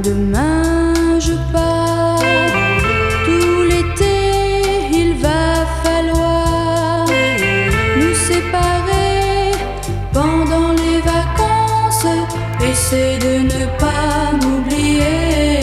Demain je pars, tout l'été il va falloir nous séparer pendant les vacances. Essaie de ne pas m'oublier.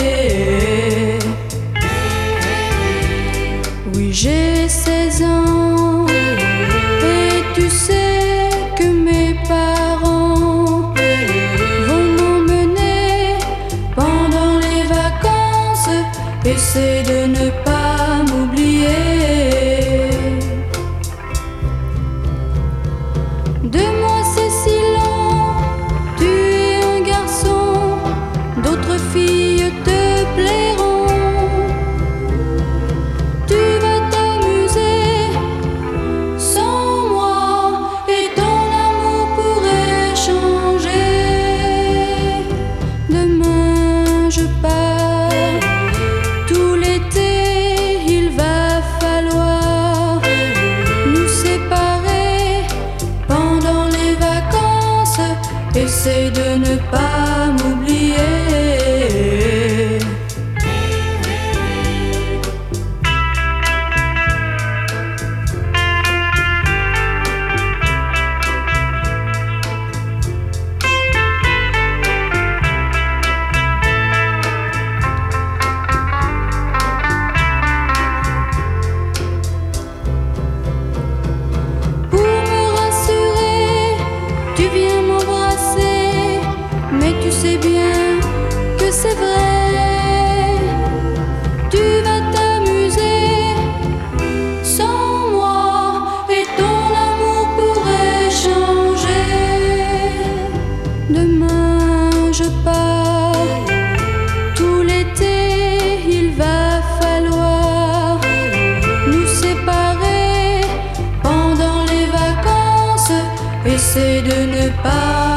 Oui, j'ai 16 ans et tu sais que mes parents vont m'emmener pendant les vacances. Essaie de ne pas m'oublier. De moi c'est si lent, tu es un garçon, d'autres filles te plairont. Tu vas t'amuser sans moi et ton amour pourrait changer. Demain je pars, tout l'été il va falloir nous séparer pendant les vacances. Essaie de ne pas m'oublier. Tu viens m'embrasser, mais tu sais bien que c'est vrai. Tu vas t'amuser sans moi et ton amour pourrait changer. Demain je pars, tout l'été il va falloir nous séparer pendant les vacances. Essaie de ne pas